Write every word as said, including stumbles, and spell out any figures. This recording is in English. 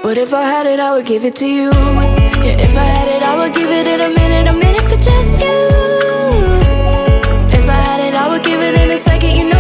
But if I had it, I would give it to you. Yeah, if I had it, I would give it in a minute, a minute for just you. If I had it, I would give it in a second, you know